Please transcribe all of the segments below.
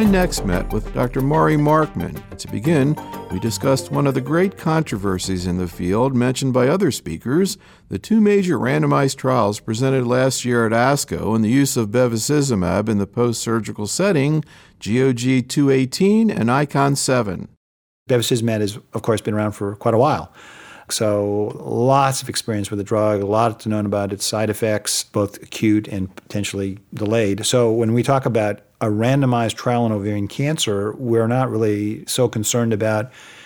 I next met with Dr. Maury Markman. And to begin, we discussed one of the great controversies in the field mentioned by other speakers, the two major randomized trials presented last year at ASCO and the use of bevacizumab in the post-surgical setting, GOG 218 and ICON 7. Bevacizumab has, of course, been around for quite a while. So lots of experience with the drug, a lot to known about its side effects, both acute and potentially delayed. So when we talk about a randomized trial in ovarian cancer, we're not really so concerned about,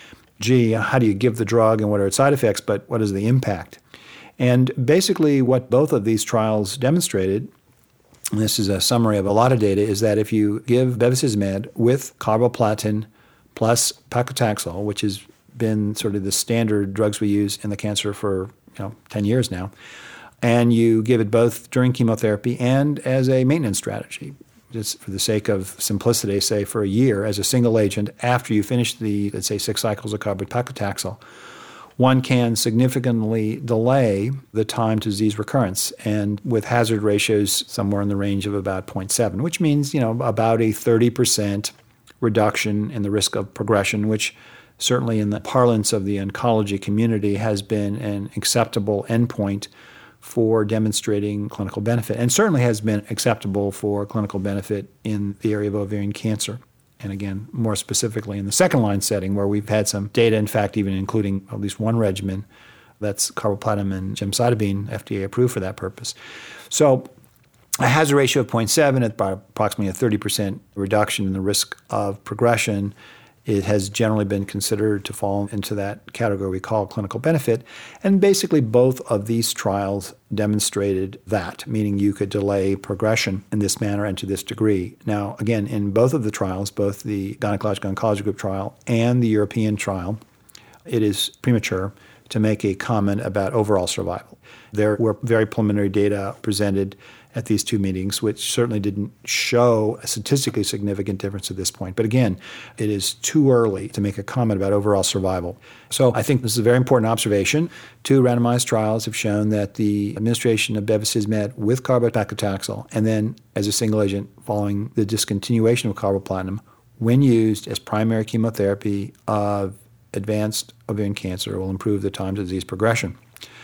how do you give the drug and what are its side effects, but what is the impact? And basically what both of these trials demonstrated, and this is a summary of a lot of data, is that if you give bevacizumab with carboplatin plus paclitaxel, which has been sort of the standard drugs we use in the cancer for 10 years now, and you give it both during chemotherapy and as a maintenance strategy, just for the sake of simplicity, say for a year as a single agent after you finish the, let's say, 6 cycles of paclitaxel, one can significantly delay the time to disease recurrence, and with hazard ratios somewhere in the range of about 0.7, which means about a 30% reduction in the risk of progression, which certainly in the parlance of the oncology community has been an acceptable endpoint for demonstrating clinical benefit, and certainly has been acceptable for clinical benefit in the area of ovarian cancer. And again, more specifically in the second-line setting where we've had some data, in fact, even including at least one regimen, that's carboplatin and gemcitabine, FDA approved for that purpose. So a hazard ratio of 0.7 at approximately a 30% reduction in the risk of progression, it has generally been considered to fall into that category we call clinical benefit. And basically both of these trials demonstrated that, meaning you could delay progression in this manner and to this degree. Now, again, in both of the trials, both the Gynecologic Oncology Group trial and the European trial, it is premature to make a comment about overall survival. There were very preliminary data presented at these two meetings, which certainly didn't show a statistically significant difference at this point. But again, it is too early to make a comment about overall survival. So I think this is a very important observation. Two randomized trials have shown that the administration of bevacizumab with carboplatin and then as a single agent following the discontinuation of carboplatin, when used as primary chemotherapy of advanced ovarian cancer, will improve the time to disease progression.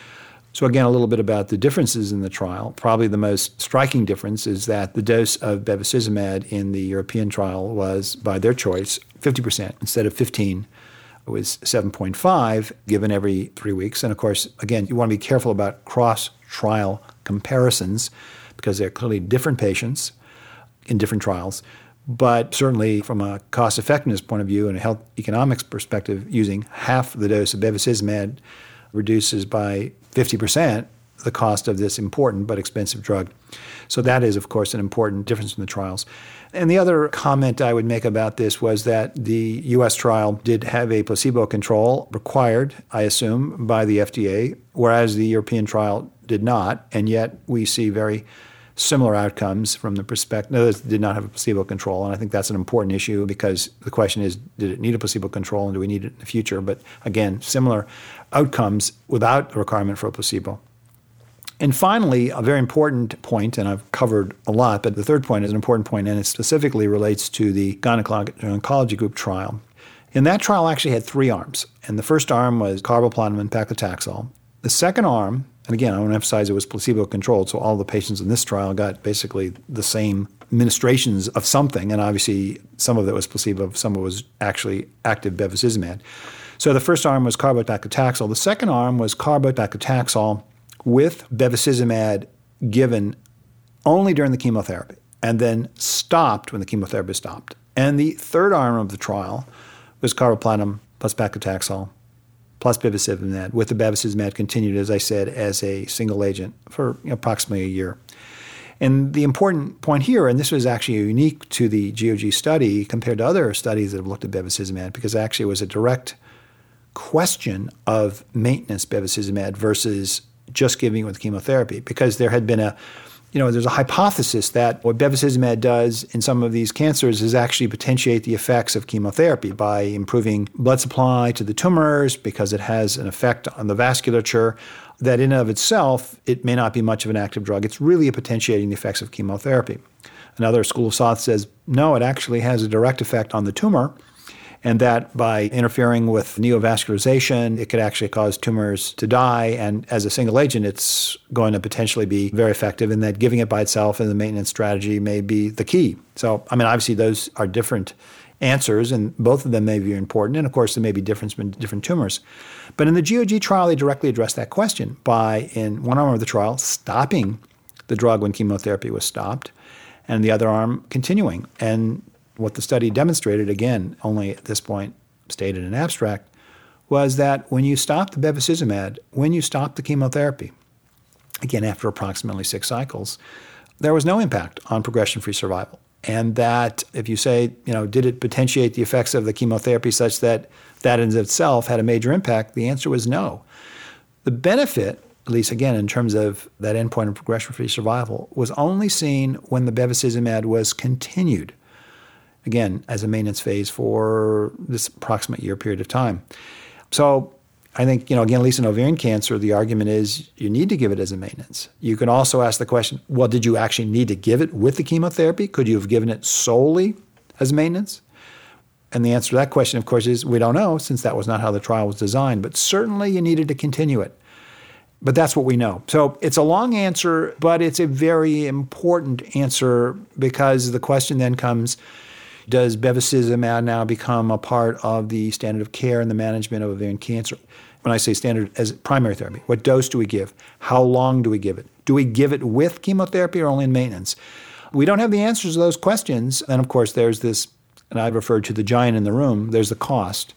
So again, a little bit about the differences in the trial. Probably the most striking difference is that the dose of bevacizumab in the European trial was, by their choice, 50% instead of 15. It was 7.5 given every 3 weeks. And of course, again, you want to be careful about cross-trial comparisons because they're clearly different patients in different trials. But certainly from a cost-effectiveness point of view and a health economics perspective, using half the dose of bevacizumab reduces by 50% the cost of this important but expensive drug. So that is, of course, an important difference in the trials. And the other comment I would make about this was that the U.S. trial did have a placebo control required, I assume, by the FDA, whereas the European trial did not, and yet we see very similar outcomes from the perspective. No, it did not have a placebo control, and I think that's an important issue because the question is, did it need a placebo control and do we need it in the future? But again, similar outcomes without the requirement for a placebo. And finally, a very important point, and I've covered a lot, but the third point is an important point, and it specifically relates to the Gynecologic Oncology Group trial. And that trial actually had 3 arms, and the first arm was carboplatin and paclitaxel. The second arm, and again, I want to emphasize it was placebo-controlled, so all the patients in this trial got basically the same administrations of something, and obviously some of it was placebo, some of it was actually active bevacizumab. So the first arm was carboplatin. The second arm was carboplatin with bevacizumab given only during the chemotherapy and then stopped when the chemotherapy stopped. And the third arm of the trial was carboplatin plus paclitaxel plus bevacizumab, with the bevacizumab continued, as I said, as a single agent for approximately a year. And the important point here, and this was actually unique to the GOG study compared to other studies that have looked at bevacizumab, because actually it was a direct question of maintenance bevacizumab versus just giving it with chemotherapy, because there had been there's a hypothesis that what bevacizumab does in some of these cancers is actually potentiate the effects of chemotherapy by improving blood supply to the tumors because it has an effect on the vasculature that in and of itself, it may not be much of an active drug. It's really potentiating the effects of chemotherapy. Another school of thought says, no, it actually has a direct effect on the tumor, and that by interfering with neovascularization, it could actually cause tumors to die. And as a single agent, it's going to potentially be very effective, and that giving it by itself in the maintenance strategy may be the key. So, obviously those are different answers, and both of them may be important. And of course, there may be difference in different tumors. But in the GOG trial, they directly addressed that question by, in one arm of the trial, stopping the drug when chemotherapy was stopped, and the other arm continuing. And what the study demonstrated, again, only at this point stated in abstract, was that when you stop the bevacizumab, when you stop the chemotherapy, again, after approximately 6 cycles, there was no impact on progression-free survival. And that if you say, did it potentiate the effects of the chemotherapy such that that in itself had a major impact, the answer was no. The benefit, at least again in terms of that endpoint of progression-free survival, was only seen when the bevacizumab was continued, again, as a maintenance phase for this approximate year period of time. So I think, again, at least in ovarian cancer, the argument is you need to give it as a maintenance. You can also ask the question, well, did you actually need to give it with the chemotherapy? Could you have given it solely as maintenance? And the answer to that question, of course, is we don't know, since that was not how the trial was designed. But certainly you needed to continue it. But that's what we know. So it's a long answer, but it's a very important answer, because the question then comes, does bevacizumab now become a part of the standard of care in the management of ovarian cancer? When I say standard, as primary therapy, what dose do we give? How long do we give it? Do we give it with chemotherapy or only in maintenance? We don't have the answers to those questions. And of course, there's this, and I referred to the giant in the room, there's the cost.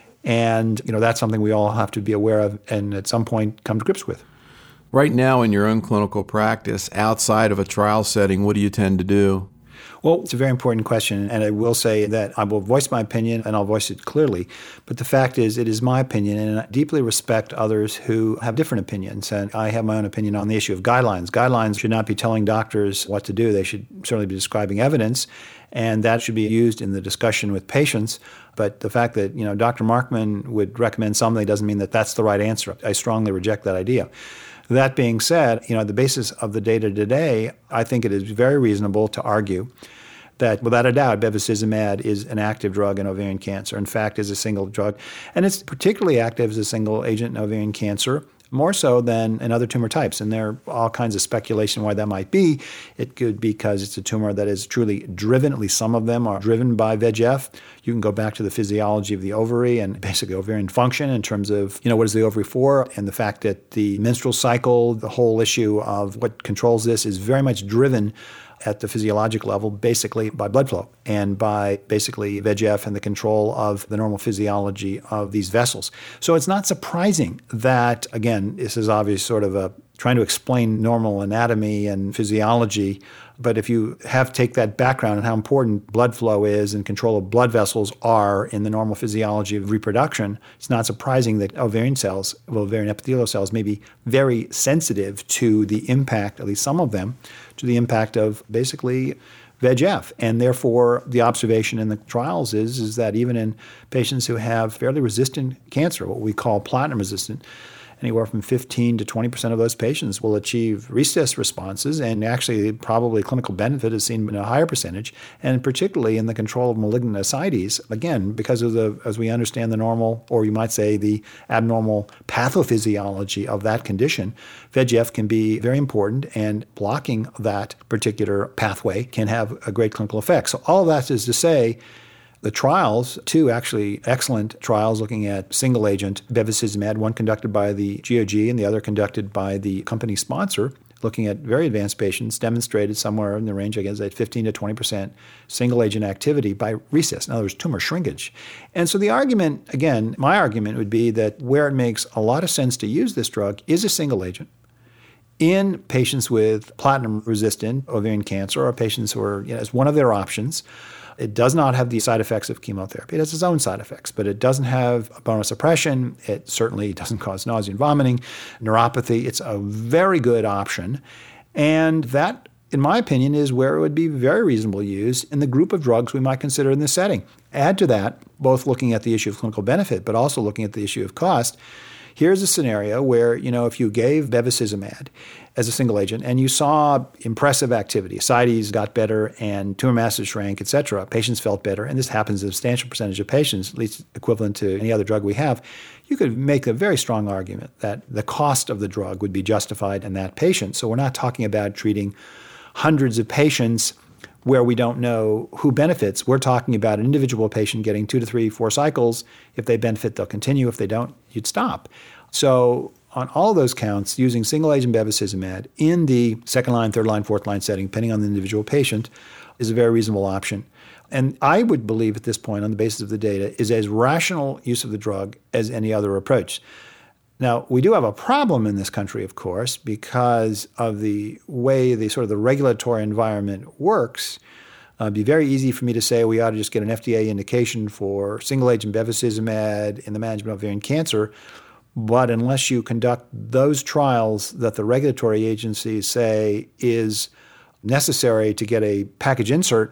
And that's something we all have to be aware of and at some point come to grips with. Right now in your own clinical practice, outside of a trial setting, what do you tend to do? Well, it's a very important question, and I will say that I will voice my opinion, and I'll voice it clearly. But the fact is, it is my opinion, and I deeply respect others who have different opinions. And I have my own opinion on the issue of guidelines. Guidelines should not be telling doctors what to do. They should certainly be describing evidence, and that should be used in the discussion with patients. But the fact that, Dr. Markman would recommend something doesn't mean that that's the right answer. I strongly reject that idea. That being said, the basis of the data today, I think it is very reasonable to argue that without a doubt, bevacizumab is an active drug in ovarian cancer. In fact, is a single drug. And it's particularly active as a single agent in ovarian cancer, more so than in other tumor types. And there are all kinds of speculation why that might be. It could be because it's a tumor that is truly driven, at least some of them are driven by VEGF. You can go back to the physiology of the ovary and basically ovarian function in terms of, what is the ovary for, and the fact that the menstrual cycle, the whole issue of what controls this is very much driven at the physiologic level, basically by blood flow and by basically VEGF and the control of the normal physiology of these vessels. So it's not surprising that, again, this is obviously sort of trying to explain normal anatomy and physiology, but if you take that background and how important blood flow is and control of blood vessels are in the normal physiology of reproduction, it's not surprising that ovarian epithelial cells may be very sensitive to the impact, at least some of them, to the impact of basically VEGF. And therefore, the observation in the trials is that even in patients who have fairly resistant cancer, what we call platinum resistant, anywhere from 15 to 20% of those patients will achieve RECIST responses, and actually probably clinical benefit is seen in a higher percentage, and particularly in the control of malignant ascites, again, because of as we understand the normal, or you might say the abnormal pathophysiology of that condition, VEGF can be very important, and blocking that particular pathway can have a great clinical effect. So all of that is to say, the trials, two actually excellent trials looking at single agent bevacizumab, one conducted by the GOG and the other conducted by the company sponsor, looking at very advanced patients, demonstrated somewhere in the range, I guess, at 15 to 20% single agent activity by RECIST, in other words, tumor shrinkage. And so the argument, again, my argument would be that where it makes a lot of sense to use this drug is a single agent in patients with platinum-resistant ovarian cancer, or patients who are, as one of their options. It does not have the side effects of chemotherapy. It has its own side effects, but it doesn't have bone suppression. It certainly doesn't cause nausea and vomiting, neuropathy. It's a very good option. And that, in my opinion, is where it would be very reasonable use in the group of drugs we might consider in this setting. Add to that, both looking at the issue of clinical benefit, but also looking at the issue of cost, here's a scenario where, if you gave bevacizumab as a single agent and you saw impressive activity, ascites got better and tumor masses shrank, et cetera, patients felt better, and this happens in a substantial percentage of patients, at least equivalent to any other drug we have, you could make a very strong argument that the cost of the drug would be justified in that patient. So we're not talking about treating hundreds of patients where we don't know who benefits. We're talking about an individual patient getting 2 to 3, 4 cycles. If they benefit, they'll continue. If they don't, you'd stop. So on all those counts, using single-agent bevacizumab in the second-line, third-line, fourth-line setting, depending on the individual patient, is a very reasonable option. And I would believe at this point, on the basis of the data, is as rational use of the drug as any other approach. Now, we do have a problem in this country, of course, because of the way the regulatory environment works. It'd be very easy for me to say we ought to just get an FDA indication for single-agent bevacizumab in the management of ovarian cancer. But unless you conduct those trials that the regulatory agencies say is necessary to get a package insert,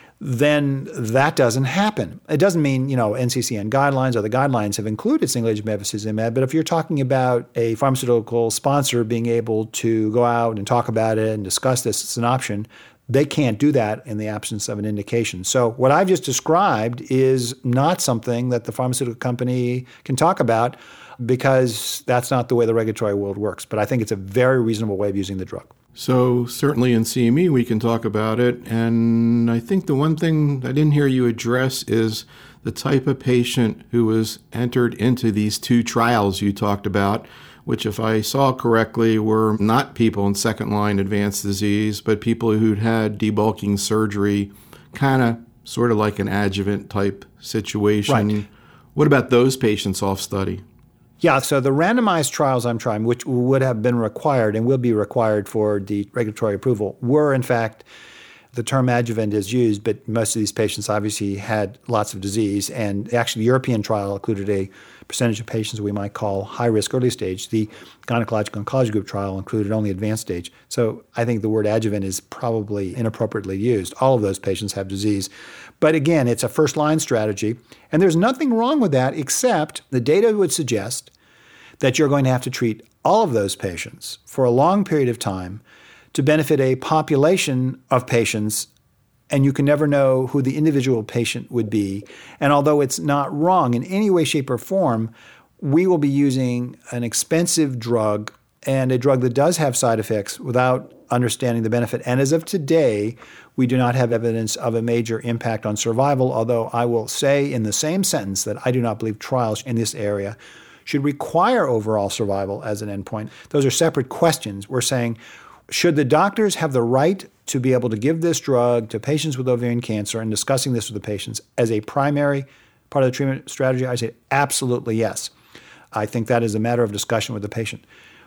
then that doesn't happen. It doesn't mean, NCCN guidelines or the guidelines have included single-agent bevacizumab, but if you're talking about a pharmaceutical sponsor being able to go out and talk about it and discuss this as an option, they can't do that in the absence of an indication. So what I've just described is not something that the pharmaceutical company can talk about because that's not the way the regulatory world works. But I think it's a very reasonable way of using the drug. So certainly in CME we can talk about it, and I think the one thing I didn't hear you address is the type of patient who was entered into these 2 trials you talked about, which if I saw correctly were not people in second-line advanced disease, but people who'd had debulking surgery, sort of like an adjuvant type situation. Right. What about those patients off study? Yeah, so the randomized trials I'm trying, which would have been required and will be required for the regulatory approval, were in fact, the term adjuvant is used, but most of these patients obviously had lots of disease. And actually, the European trial included a percentage of patients we might call high-risk early stage. The gynecologic oncology group trial included only advanced stage. So I think the word adjuvant is probably inappropriately used. All of those patients have disease. But again, it's a first-line strategy. And there's nothing wrong with that, except the data would suggest that you're going to have to treat all of those patients for a long period of time to benefit a population of patients, and you can never know who the individual patient would be. And although it's not wrong in any way, shape, or form, we will be using an expensive drug and a drug that does have side effects without understanding the benefit. And as of today, we do not have evidence of a major impact on survival, although I will say in the same sentence that I do not believe trials in this area should require overall survival as an endpoint. Those are separate questions. We're saying, should the doctors have the right to be able to give this drug to patients with ovarian cancer and discussing this with the patients as a primary part of the treatment strategy? I say absolutely yes. I think that is a matter of discussion with the patient.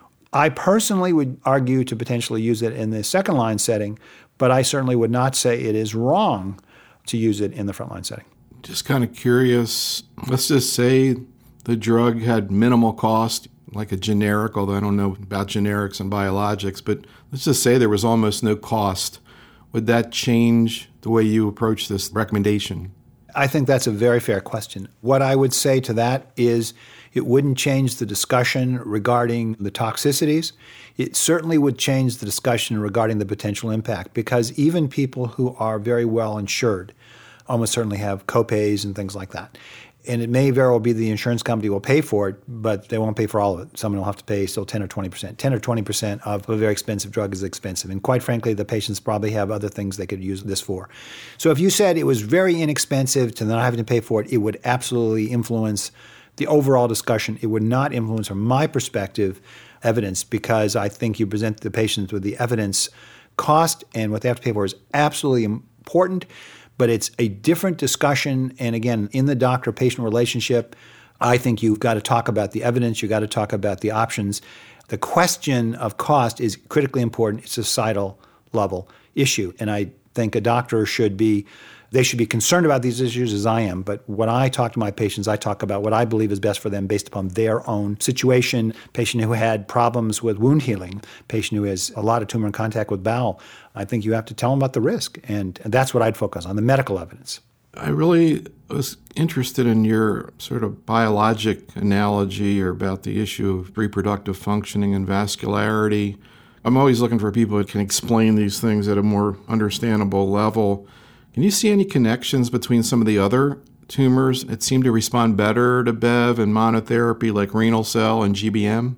I personally would argue to potentially use it in the second-line setting, but I certainly would not say it is wrong to use it in the frontline setting. Just kind of curious, let's just say the drug had minimal cost, like a generic, although I don't know about generics and biologics, but let's just say there was almost no cost. Would that change the way you approach this recommendation? I think that's a very fair question. What I would say to that is it wouldn't change the discussion regarding the toxicities. It certainly would change the discussion regarding the potential impact, because even people who are very well insured almost certainly have copays and things like that. And it may very well be the insurance company will pay for it, but they won't pay for all of it. Someone will have to pay still 10 or 20%. 10 or 20% of a very expensive drug is expensive. And quite frankly, the patients probably have other things they could use this for. So if you said it was very inexpensive to not having to pay for it, it would absolutely influence the overall discussion. It would not influence, from my perspective, evidence, because I think you present the patients with the evidence. Cost and what they have to pay for is absolutely important. But it's a different discussion. And again, in the doctor-patient relationship, I think you've got to talk about the evidence. You've got to talk about the options. The question of cost is critically important. It's a societal level issue. And I think a doctor should be concerned about these issues as I am. But when I talk to my patients, I talk about what I believe is best for them based upon their own situation. Patient who had problems with wound healing, patient who has a lot of tumor in contact with bowel. I think you have to tell them about the risk. And that's what I'd focus on, the medical evidence. I really was interested in your sort of biologic analogy or about the issue of reproductive functioning and vascularity. I'm always looking for people who can explain these things at a more understandable level. Can you see any connections between some of the other tumors that seem to respond better to Bev and monotherapy like renal cell and GBM?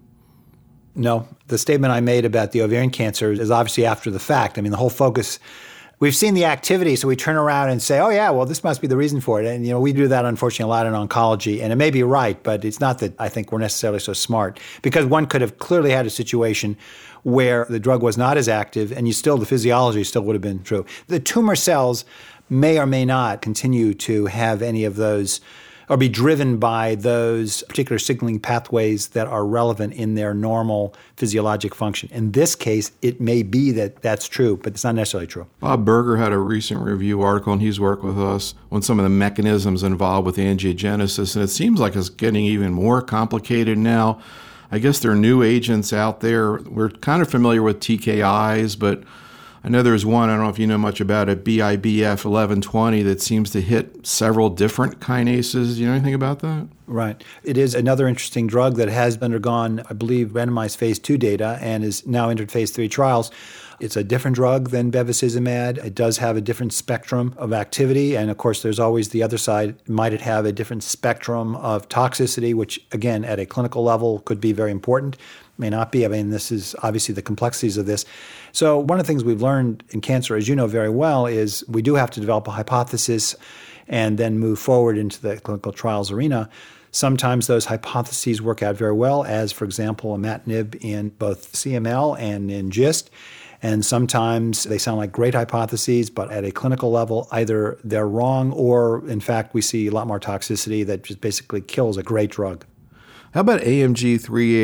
No. The statement I made about the ovarian cancer is obviously after the fact. I mean, the whole focus, we've seen the activity, so we turn around and say, oh yeah, well, this must be the reason for it. And, we do that, unfortunately, a lot in oncology. And it may be right, but it's not that I think we're necessarily so smart. Because one could have clearly had a situation where the drug was not as active, and the physiology still would have been true. The tumor cells may or may not continue to have any of those or be driven by those particular signaling pathways that are relevant in their normal physiologic function. In this case, it may be that that's true, but it's not necessarily true. Bob Berger had a recent review article, and he's worked with us on some of the mechanisms involved with angiogenesis, and it seems like it's getting even more complicated now. I guess there are new agents out there. We're kind of familiar with TKIs, but I know there's one, I don't know if you know much about it, BIBF 1120, that seems to hit several different kinases. Do you know anything about that? Right. It is another interesting drug that has undergone, I believe, randomized phase 2 data and is now entered phase 3 trials. It's a different drug than bevacizumab. It does have a different spectrum of activity. And of course, there's always the other side. Might it have a different spectrum of toxicity, which, again, at a clinical level could be very important? May not be. I mean, this is obviously the complexities of this. So one of the things we've learned in cancer, as you know very well, is we do have to develop a hypothesis and then move forward into the clinical trials arena. Sometimes those hypotheses work out very well, as, for example, imatinib in both CML and in GIST. And sometimes they sound like great hypotheses, but at a clinical level, either they're wrong or, in fact, we see a lot more toxicity that just basically kills a great drug. How about AMG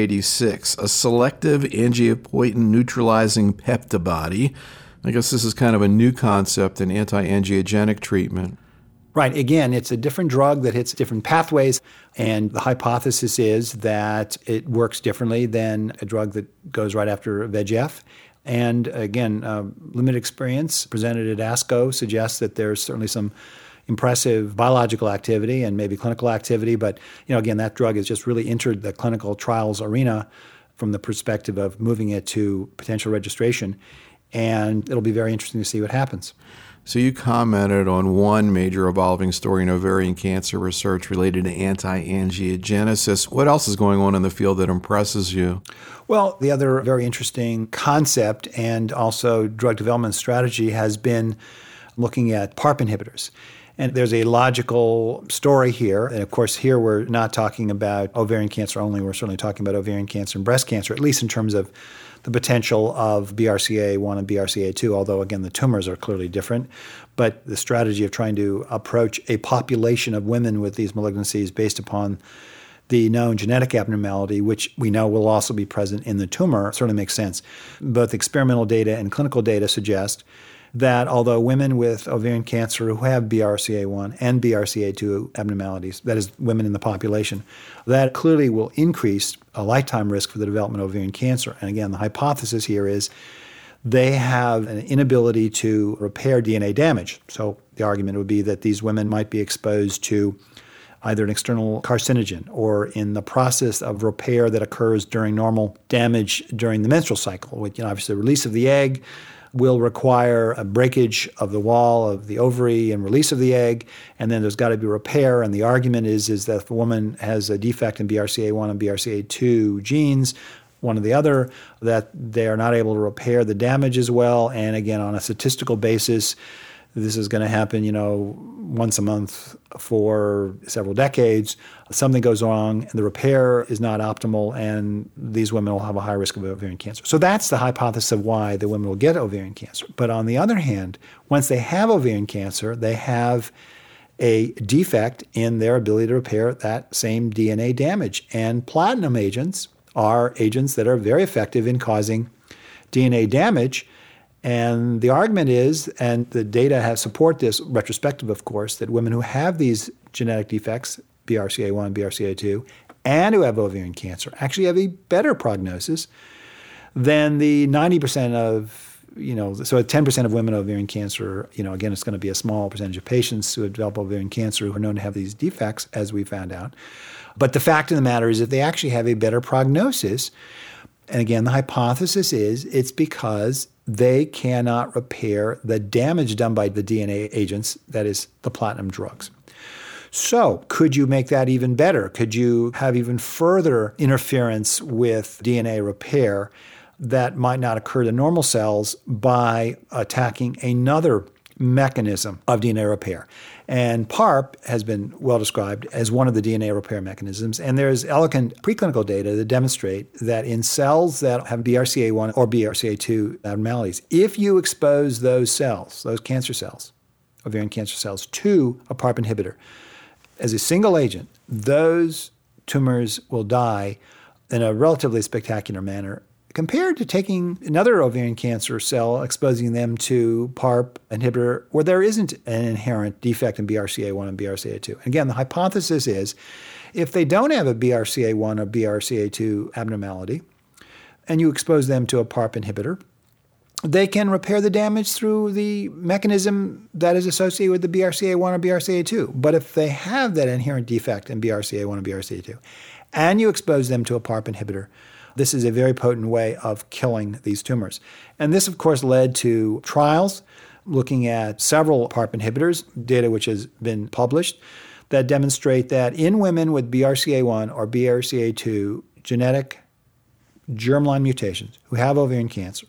386, a selective angiopoietin-neutralizing peptibody? I guess this is kind of a new concept in anti-angiogenic treatment. Right. Again, it's a different drug that hits different pathways, and the hypothesis is that it works differently than a drug that goes right after VEGF. And again, limited experience presented at ASCO suggests that there's certainly some impressive biological activity and maybe clinical activity. But, again, that drug has just really entered the clinical trials arena from the perspective of moving it to potential registration. And it'll be very interesting to see what happens. So you commented on one major evolving story in ovarian cancer research related to anti-angiogenesis. What else is going on in the field that impresses you? Well, the other very interesting concept and also drug development strategy has been looking at PARP inhibitors. And there's a logical story here. And of course, here we're not talking about ovarian cancer only. We're certainly talking about ovarian cancer and breast cancer, at least in terms of the potential of BRCA1 and BRCA2, although, again, the tumors are clearly different. But the strategy of trying to approach a population of women with these malignancies based upon the known genetic abnormality, which we know will also be present in the tumor, certainly makes sense. Both experimental data and clinical data suggest that although women with ovarian cancer who have BRCA1 and BRCA2 abnormalities, that is, women in the population, that clearly will increase a lifetime risk for the development of ovarian cancer. And again, the hypothesis here is they have an inability to repair DNA damage. So the argument would be that these women might be exposed to either an external carcinogen or in the process of repair that occurs during normal damage during the menstrual cycle, which, obviously the release of the egg will require a breakage of the wall of the ovary and release of the egg, and then there's got to be repair. And the argument is that if a woman has a defect in BRCA1 and BRCA2 genes, one or the other, that they are not able to repair the damage as well. And again, on a statistical basis, this is going to happen, once a month for several decades. Something goes wrong and the repair is not optimal, and these women will have a high risk of ovarian cancer. So that's the hypothesis of why the women will get ovarian cancer. But on the other hand, once they have ovarian cancer, they have a defect in their ability to repair that same DNA damage. And platinum agents are agents that are very effective in causing DNA damage. And the argument is, and the data have support this, retrospective of course, that women who have these genetic defects, BRCA1, BRCA2, and who have ovarian cancer actually have a better prognosis than the 90% of so 10% of women with ovarian cancer, again, it's going to be a small percentage of patients who have developed ovarian cancer who are known to have these defects, as we found out. But the fact of the matter is that they actually have a better prognosis. And again, the hypothesis is it's because they cannot repair the damage done by the DNA agents, that is, the platinum drugs. So could you make that even better? Could you have even further interference with DNA repair that might not occur to normal cells by attacking another mechanism of DNA repair? And PARP has been well described as one of the DNA repair mechanisms. And there's elegant preclinical data that demonstrate that in cells that have BRCA1 or BRCA2 abnormalities, if you expose those cells, those cancer cells, ovarian cancer cells, to a PARP inhibitor, as a single agent, those tumors will die in a relatively spectacular manner compared to taking another ovarian cancer cell, exposing them to PARP inhibitor where there isn't an inherent defect in BRCA1 and BRCA2. Again, the hypothesis is if they don't have a BRCA1 or BRCA2 abnormality and you expose them to a PARP inhibitor, they can repair the damage through the mechanism that is associated with the BRCA1 or BRCA2. But if they have that inherent defect in BRCA1 and BRCA2, and you expose them to a PARP inhibitor, this is a very potent way of killing these tumors. And this, of course, led to trials looking at several PARP inhibitors, data which has been published, that demonstrate that in women with BRCA1 or BRCA2 genetic germline mutations who have ovarian cancer,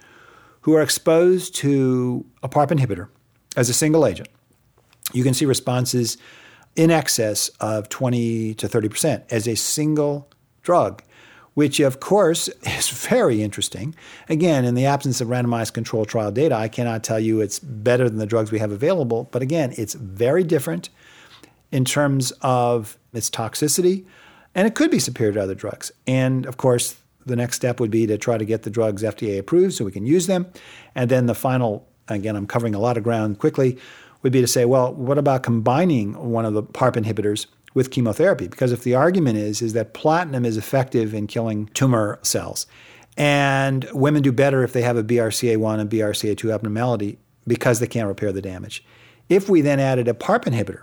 who are exposed to a PARP inhibitor as a single agent, you can see responses in excess of 20 to 30% as a single drug, which, of course, is very interesting. Again, in the absence of randomized controlled trial data, I cannot tell you it's better than the drugs we have available. But again, it's very different in terms of its toxicity, and it could be superior to other drugs. And, of course, the next step would be to try to get the drugs FDA approved so we can use them. And then the final, again, I'm covering a lot of ground quickly, would be to say, well, what about combining one of the PARP inhibitors with chemotherapy? Because if the argument is that platinum is effective in killing tumor cells, and women do better if they have a BRCA1 and BRCA2 abnormality because they can't repair the damage. If we then added a PARP inhibitor,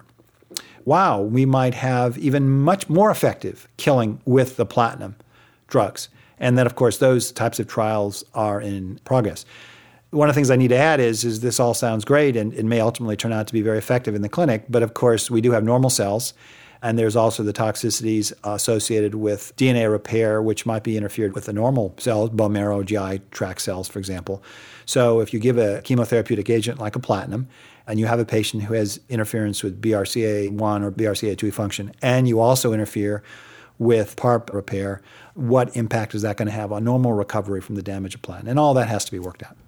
wow, we might have even much more effective killing with the platinum drugs. And then, of course, those types of trials are in progress. One of the things I need to add is this all sounds great and it may ultimately turn out to be very effective in the clinic. But, of course, we do have normal cells. And there's also the toxicities associated with DNA repair, which might be interfered with the normal cells, bone marrow, GI tract cells, for example. So if you give a chemotherapeutic agent like a platinum, and you have a patient who has interference with BRCA1 or BRCA2 function, and you also interfere with PARP repair, what impact is that going to have on normal recovery from the damage of platinum? And all that has to be worked out.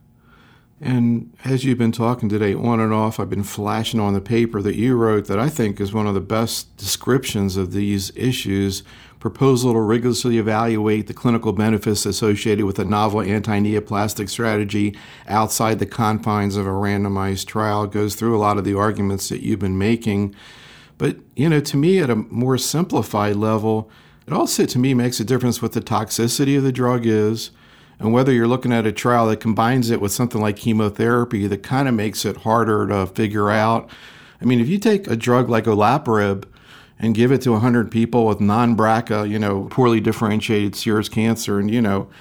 And as you've been talking today on and off, I've been flashing on the paper that you wrote that I think is one of the best descriptions of these issues. Proposal to rigorously evaluate the clinical benefits associated with a novel anti-neoplastic strategy outside the confines of a randomized trial. It goes through a lot of the arguments that you've been making. But, to me, at a more simplified level, it also, to me, makes a difference what the toxicity of the drug is, and whether you're looking at a trial that combines it with something like chemotherapy that kind of makes it harder to figure out. I mean, if you take a drug like olaparib and give it to 100 people with non-BRCA, poorly differentiated serous cancer, and,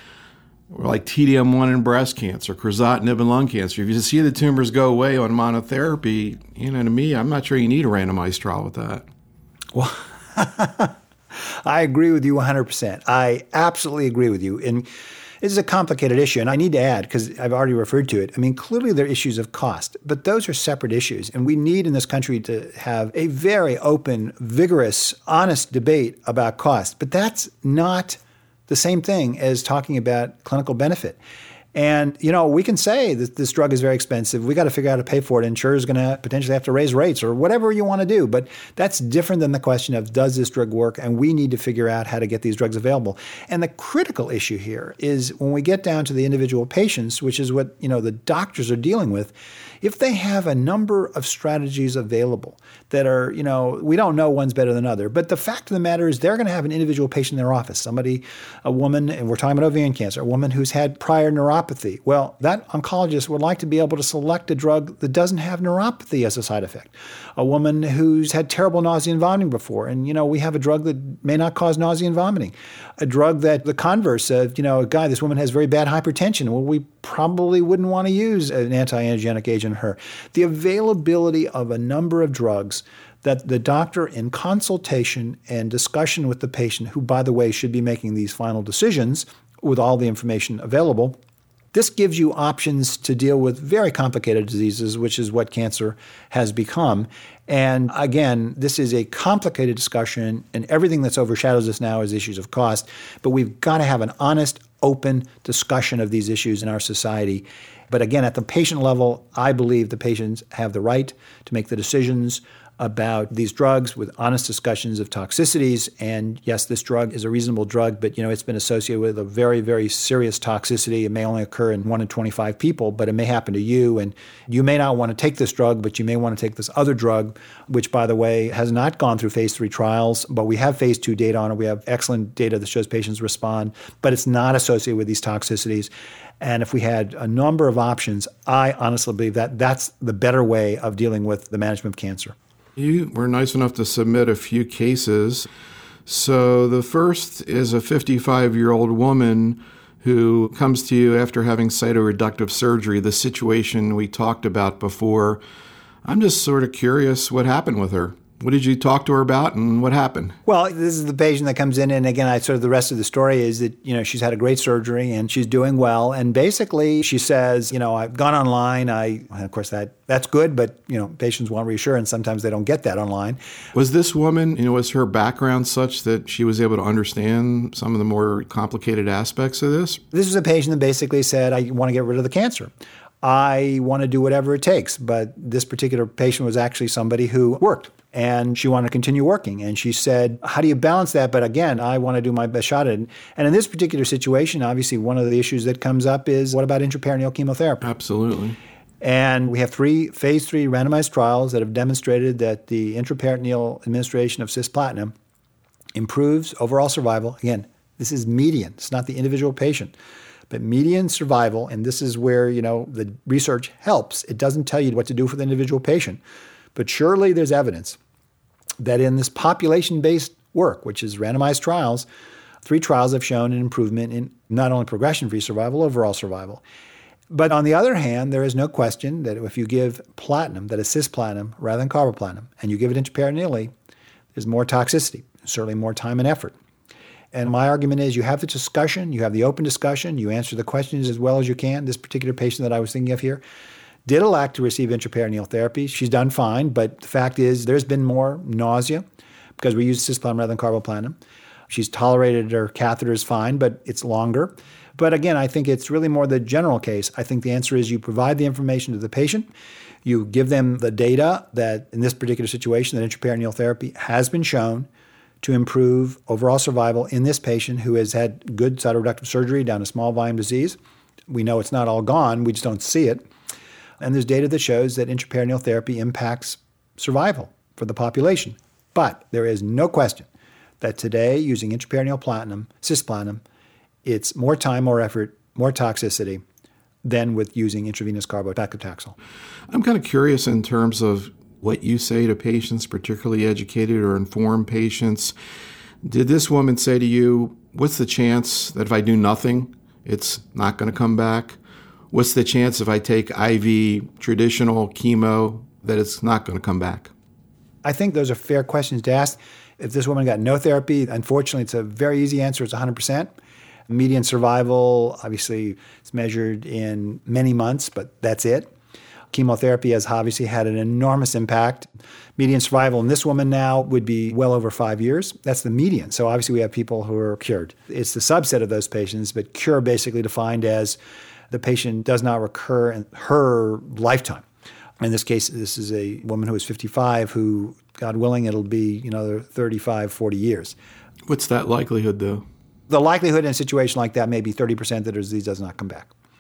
like TDM1 in breast cancer, crizotinib in lung cancer, if you see the tumors go away on monotherapy, to me, I'm not sure you need a randomized trial with that. Well, I agree with you 100%. I absolutely agree with you. And this is a complicated issue, and I need to add, because I've already referred to it, I mean, clearly there are issues of cost, but those are separate issues, and we need in this country to have a very open, vigorous, honest debate about cost, but that's not the same thing as talking about clinical benefit. And, we can say that this drug is very expensive. We got to figure out how to pay for it. Insurers are going to potentially have to raise rates or whatever you want to do. But that's different than the question of, does this drug work? And we need to figure out how to get these drugs available. And the critical issue here is when we get down to the individual patients, which is what, the doctors are dealing with, if they have a number of strategies available that are, we don't know one's better than other, but the fact of the matter is they're going to have an individual patient in their office, a woman, and we're talking about ovarian cancer, a woman who's had prior neuropathy. Well, that oncologist would like to be able to select a drug that doesn't have neuropathy as a side effect. A woman who's had terrible nausea and vomiting before, and, we have a drug that may not cause nausea and vomiting. A drug that the converse of, this woman has very bad hypertension. Well, we probably wouldn't want to use an anti-angiogenic agent in her. The availability of a number of drugs that the doctor, in consultation and discussion with the patient, who, by the way, should be making these final decisions with all the information available, this gives you options to deal with very complicated diseases, which is what cancer has become. And again, this is a complicated discussion, and everything that's overshadows us now is issues of cost. But we've got to have an honest, open discussion of these issues in our society. But again, at the patient level, I believe the patients have the right to make the decisions about these drugs with honest discussions of toxicities. And yes, this drug is a reasonable drug, but it's been associated with a very, very serious toxicity. It may only occur in 1 in 25 people, but it may happen to you. And you may not want to take this drug, but you may want to take this other drug, which, by the way, has not gone through phase 3 trials, but we have phase 2 data on it. We have excellent data that shows patients respond, but it's not associated with these toxicities. And if we had a number of options, I honestly believe that that's the better way of dealing with the management of cancer. You were nice enough to submit a few cases. So the first is a 55-year-old woman who comes to you after having cytoreductive surgery, the situation we talked about before. I'm just sort of curious what happened with her. What did you talk to her about, and what happened? Well, this is the patient that comes in, and again, the rest of the story is that, she's had a great surgery and she's doing well. And basically, she says, I've gone online. And of course, that's good, but, patients want reassurance. Sometimes they don't get that online. Was this woman, was her background such that she was able to understand some of the more complicated aspects of this? This was a patient that basically said, I want to get rid of the cancer. I want to do whatever it takes. But this particular patient was actually somebody who worked. And she wanted to continue working. And she said, how do you balance that? But again, I want to do my best shot at it. And in this particular situation, obviously, one of the issues that comes up is, what about intraperitoneal chemotherapy? Absolutely. And we have 3 phase 3 randomized trials that have demonstrated that the intraperitoneal administration of cisplatin improves overall survival. Again, this is median. It's not the individual patient. But median survival, and this is where, the research helps. It doesn't tell you what to do for the individual patient. But surely there's evidence that in this population-based work, which is randomized trials, 3 trials have shown an improvement in not only progression-free survival, overall survival. But on the other hand, there is no question that if you give platinum, that is cisplatin, rather than carboplatin, and you give it intraperitoneally, there's more toxicity, certainly more time and effort. And my argument is you have the discussion, you have the open discussion, you answer the questions as well as you can. This particular patient that I was thinking of here did elect to receive intraperitoneal therapy. She's done fine, but the fact is there's been more nausea because we use cisplatin rather than carboplatin. She's tolerated her catheters fine, but it's longer. But again, I think it's really more the general case. I think the answer is you provide the information to the patient. You give them the data that in this particular situation, that intraperitoneal therapy has been shown to improve overall survival in this patient who has had good cytoreductive surgery down to small volume disease. We know it's not all gone. We just don't see it. And there's data that shows that intraperitoneal therapy impacts survival for the population. But there is no question that today, using intraperitoneal platinum, cisplatin, it's more time, more effort, more toxicity than with using intravenous carbopaclitaxel. I'm kind of curious in terms of what you say to patients, particularly educated or informed patients. Did this woman say to you, what's the chance that if I do nothing, it's not going to come back? What's the chance if I take IV traditional chemo that it's not going to come back? I think those are fair questions to ask. If this woman got no therapy, unfortunately, it's a very easy answer. It's 100%. Median survival, obviously, is measured in many months, but that's it. Chemotherapy has obviously had an enormous impact. Median survival in this woman now would be well over 5 years. That's the median. So obviously we have people who are cured. It's the subset of those patients, but cure basically defined as the patient does not recur in her lifetime. In this case, this is a woman who is 55 who, God willing, it'll be another 35, 40 years. What's that likelihood, though? The likelihood in a situation like that may be 30% that the disease does not come back.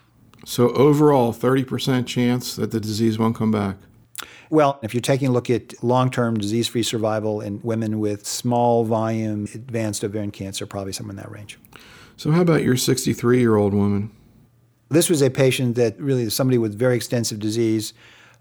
So overall, 30% chance that the disease won't come back. Well, if you're taking a look at long-term disease-free survival in women with small volume advanced ovarian cancer, probably somewhere in that range. So how about your 63-year-old woman? This was a patient that really is somebody with very extensive disease,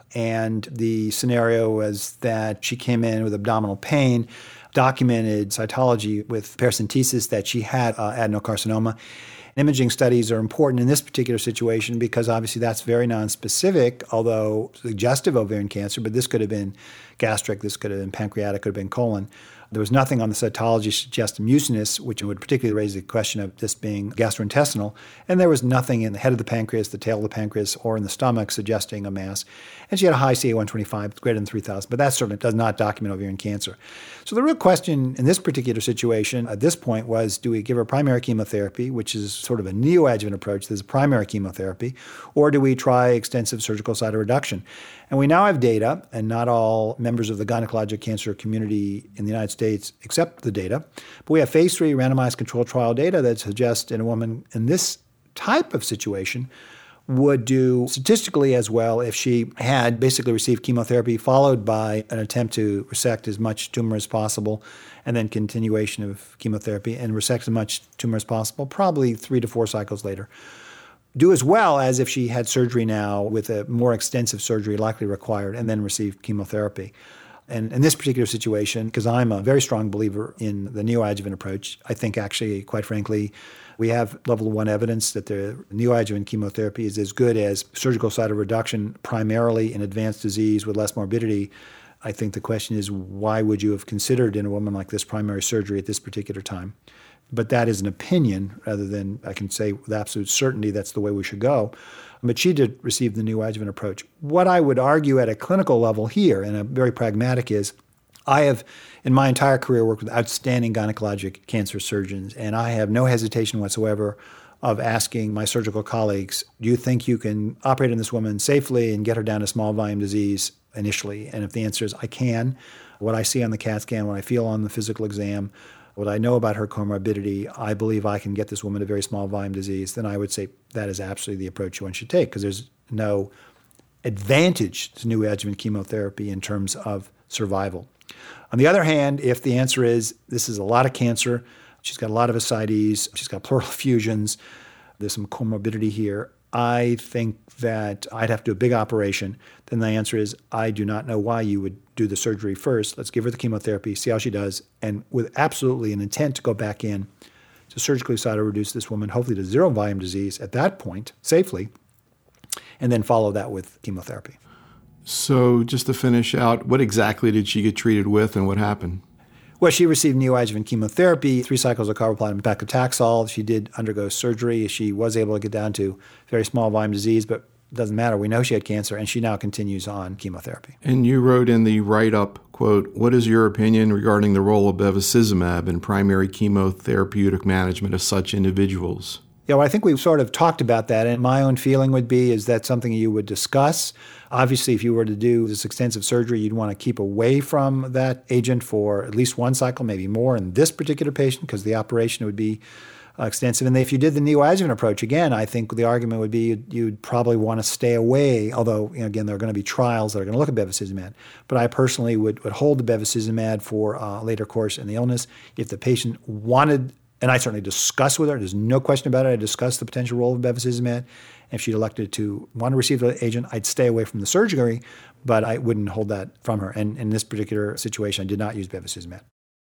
and the scenario was that she came in with abdominal pain, documented cytology with paracentesis that she had adenocarcinoma. Imaging studies are important in this particular situation because obviously that's very nonspecific, although suggestive ovarian cancer, but this could have been gastric, this could have been pancreatic, could have been colon. There was nothing on the cytology to suggest mucinous, which would particularly raise the question of this being gastrointestinal. And there was nothing in the head of the pancreas, the tail of the pancreas, or in the stomach suggesting a mass. And she had a high CA-125, greater than 3,000, but that certainly does not document ovarian cancer. So the real question in this particular situation at this point was, do we give her primary chemotherapy, which is sort of a neoadjuvant approach, there's a primary chemotherapy, or do we try extensive surgical cytoreduction? And we now have data, and not all members of the gynecologic cancer community in the United States accept the data, but we have phase 3 randomized controlled trial data that suggests in a woman in this type of situation would do statistically as well if she had basically received chemotherapy followed by an attempt to resect as much tumor as possible and then continuation of chemotherapy and resect as much tumor as possible, probably 3 to 4 cycles later. Do as well as if she had surgery now with a more extensive surgery likely required and then received chemotherapy. And in this particular situation, because I'm a very strong believer in the neoadjuvant approach, I think actually, quite frankly, we have level 1 evidence that the neoadjuvant chemotherapy is as good as surgical cytoreduction, primarily in advanced disease with less morbidity. I think the question is, why would you have considered in a woman like this primary surgery at this particular time? But that is an opinion rather than I can say with absolute certainty that's the way we should go. But she did receive the neoadjuvant approach. What I would argue at a clinical level here, and a very pragmatic, is I have, in my entire career, worked with outstanding gynecologic cancer surgeons, and I have no hesitation whatsoever of asking my surgical colleagues, do you think you can operate on this woman safely and get her down to small volume disease initially? And if the answer is I can, what I see on the CAT scan, what I feel on the physical exam, what I know about her comorbidity, I believe I can get this woman to very small volume disease, then I would say that is absolutely the approach one should take because there's no advantage to neoadjuvant chemotherapy in terms of survival. On the other hand, if the answer is this is a lot of cancer, she's got a lot of ascites, she's got pleural effusions, there's some comorbidity here, I think that I'd have to do a big operation. Then the answer is I do not know why you would do the surgery first. Let's give her the chemotherapy, see how she does, and with absolutely an intent to go back in to surgically cytoreduce this woman, hopefully to zero volume disease at that point, safely, and then follow that with chemotherapy. So just to finish out, what exactly did she get treated with and what happened? Well, she received neoadjuvant chemotherapy, 3 cycles of carboplatin and paclitaxel. She did undergo surgery. She was able to get down to very small volume disease, but it doesn't matter. We know she had cancer, and she now continues on chemotherapy. And you wrote in the write-up, quote, what is your opinion regarding the role of bevacizumab in primary chemotherapeutic management of such individuals? Yeah, well, I think we've sort of talked about that, and my own feeling would be, is that something you would discuss? Obviously, if you were to do this extensive surgery, you'd want to keep away from that agent for at least 1 cycle, maybe more in this particular patient, because the operation would be extensive. And if you did the neoadjuvant approach, again, I think the argument would be you'd probably want to stay away, although, again, there are going to be trials that are going to look at bevacizumab. But I personally would hold the bevacizumab for a later course in the illness. If the patient wanted, and I certainly discussed with her, there's no question about it, I discussed the potential role of bevacizumab. If she elected to want to receive the agent, I'd stay away from the surgery, but I wouldn't hold that from her. And in this particular situation, I did not use bevacizumab.